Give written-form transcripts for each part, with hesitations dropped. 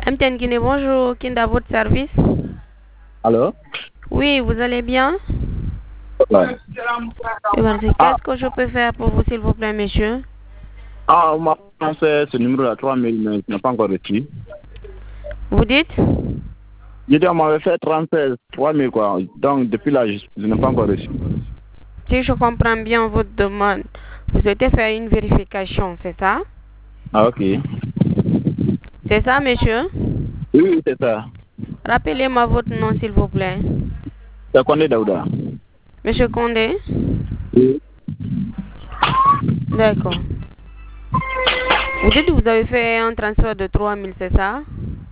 MTN Guinée, bonjour. Kinda, votre service? Allô? Oui, vous allez bien? Ouais. Qu'est-ce que je peux faire pour vous, s'il vous plaît, monsieur? On m'a transféré ce numéro à 3000, mais je n'ai pas encore reçu. Vous dites? J'ai dit, on m'avait fait transfert 3000, quoi. Donc, depuis là, je n'ai pas encore reçu. Si je comprends bien votre demande, vous souhaitez faire une vérification, c'est ça? Ah, ok. C'est ça, monsieur? Oui, c'est ça. Rappelez-moi votre nom, s'il vous plaît. C'est Condé Daouda. Monsieur Condé? Oui. D'accord. Vous dites que vous avez fait un transfert de 3000, c'est ça?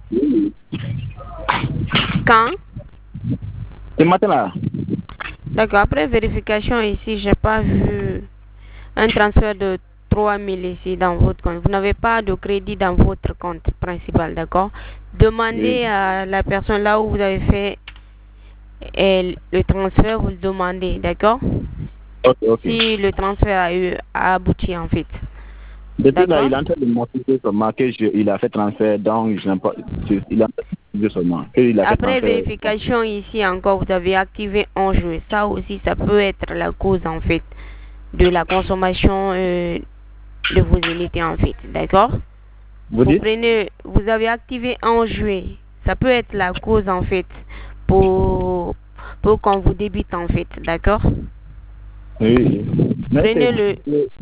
Quand? Ce matin-là? D'accord. Après vérification ici, j'ai pas vu un transfert de 3000 ici dans votre compte. Vous n'avez pas de crédit dans votre compte principal, d'accord? Demandez à la personne là où vous avez fait le transfert, vous le demandez, d'accord? Ok, ok. Si le transfert a abouti en fait. Depuis là, il est en train de m'expliquer seulement qu'il a fait transfert, donc je n'ai pas. Il a fait seulement. Il a fait Après transfert. vérification ici encore, vous avez activé en jeu. Ça aussi, ça peut être la cause en fait de la consommation de vos unités en fait, d'accord? Vous dites? Vous avez activé en juillet. Ça peut être la cause en fait pour qu'on vous débite en fait, d'accord? Oui. Mais Prenez le.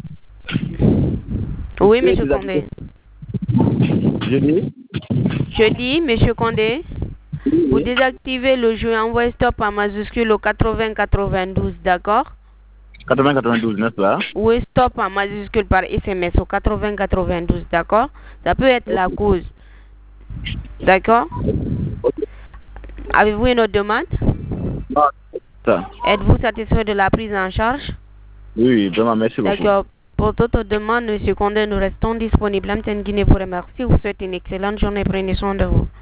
Oui, monsieur Condé. Je dis? Je dis, monsieur Condé, vous désactivez le jeu, envoyez stop en majuscule au 80-92, d'accord? 80-92, n'est-ce pas? Oui, stop en majuscule par SMS au 80-92, d'accord? Ça peut être la cause. D'accord? Avez-vous une autre demande? Ça. Êtes-vous satisfait de la prise en charge? Oui, vraiment, merci beaucoup. D'accord. Pour toute demande, monsieur Condé, nous restons disponibles. MTN Guinée vous remercie. Vous souhaite une excellente journée. Prenez soin de vous.